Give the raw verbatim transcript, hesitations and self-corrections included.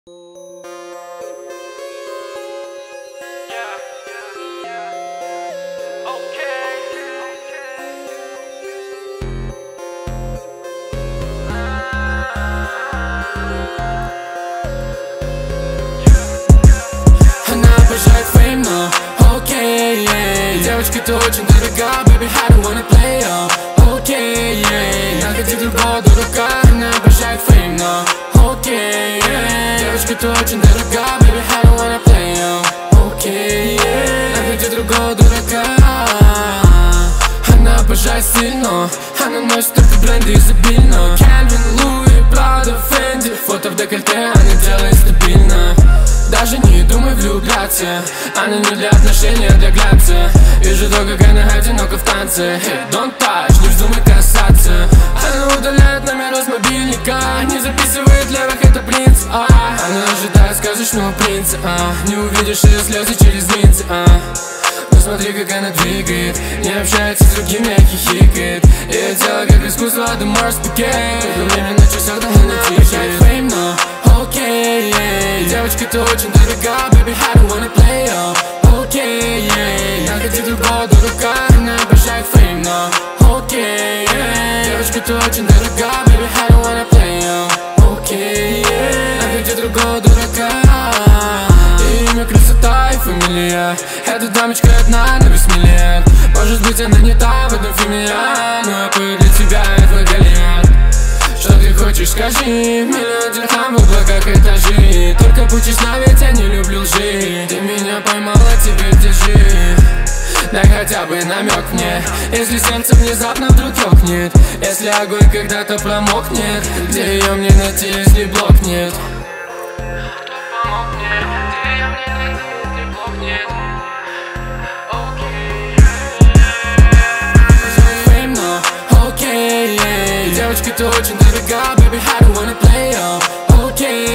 Девочка, ты очень дорога, baby, I don't wanna play, oh. Окей, yeah. Я хочу другого дурака, она обожает фейм, но окей, yeah. Девочка, ты очень дорога, baby, I don't wanna play, oh. Окей, yeah. Я хочу другого дурака. Она обожает стиль, но она носит только бренды изобильно. Calvin, Louis, Prada, Fendi. Фото в декольте она делает стабильно. Даже не думай влюбляться, она не для отношений, а для глянца. Вижу то, как она одинока в танце. Hey, don't touch, не вздумай касаться. Она удаляет номера с мобильника, не записывает левых, это принц, а. Она ожидает сказочного принца, а. Не увидишь ее слезы через линзы, а. Смотри, как она двигает, не общается с другими, а хихикает. Ее тело как искусство, the more spaghetti. Только время на часах, да она тикает. Фейм, но окей, yeah. Девочка, ты очень дорога, baby, I don't wanna play, oh. Окей, yeah. Я хочу другого дурака, она обожает фейм, но окей, yeah. Девочка, ты очень дорога, baby, I don't wanna play, oh. Окей, yeah. Я хочу другого дурака. Имя, красота и фамилия. Эта дамочка одна на весь миллион. Может быть, она не та в этом фильме, но я пою для тебя, это Голиаф. Что ты хочешь, скажи. Миллион дирхам в облаках этажи. Только будь честна, ведь я не люблю лжи. Ты меня поймала, теперь держи. Дай хотя бы намек мне, если сердце внезапно вдруг ёкнет. Если огонь когда-то промокнет, где ее мне найти, если блок нет? Девочка, ты очень дорога, baby, I don't wanna play, oh. Окей,